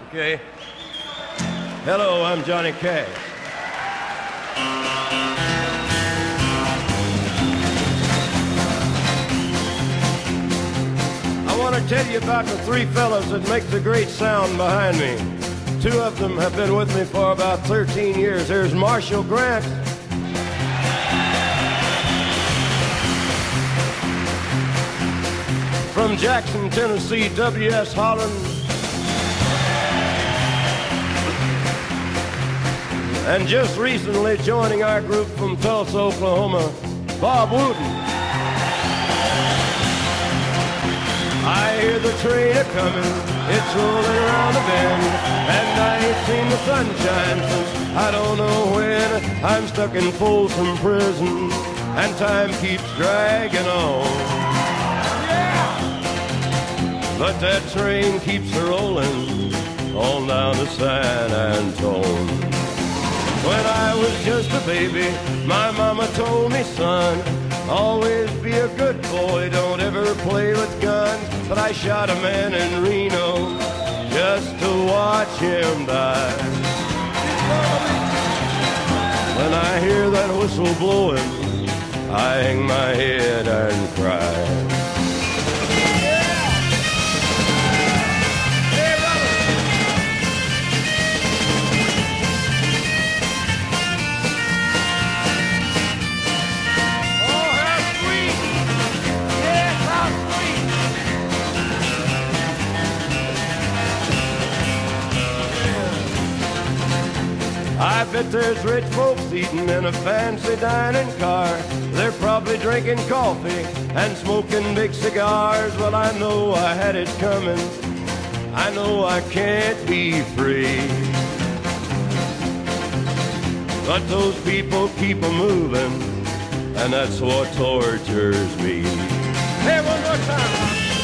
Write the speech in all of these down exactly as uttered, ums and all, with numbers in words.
Okay. Hello, I'm Johnny Cash. I want to tell you about the three fellas that make the great sound behind me. Two of them have been with me for about thirteen years. Here's Marshall Grant. From Jackson, Tennessee, W S Holland. And just recently joining our group from Tulsa, Oklahoma, Bob Wooten. I hear the train a-coming, it's rolling around the bend, and I ain't seen the sunshine since I don't know when. I'm stuck in Folsom Prison, and time keeps dragging on. Yeah! But that train keeps a-rolling on down to San Antone. When I was just a baby, my mama told me, son, always be a good boy, don't ever play with guns. But I shot a man in Reno just to watch him die. When I hear that whistle blowing, I hang my head and cry. I bet there's rich folks eating in a fancy dining car. They're probably drinking coffee and smoking big cigars. Well, I know I had it coming. I know I can't be free. But those people keep a moving, and that's what tortures me. Hey, one more time.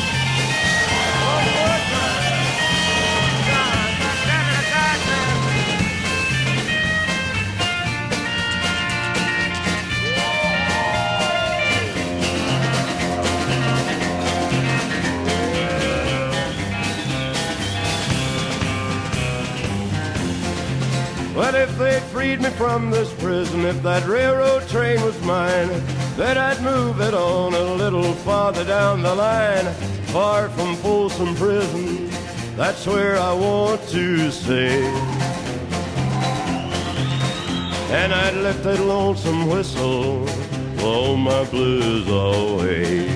Well, if they'd freed me from this prison, if that railroad train was mine, then I'd move it on a little farther down the line, far from Folsom Prison. That's where I want to stay. And I'd let that lonesome whistle blow my blues away.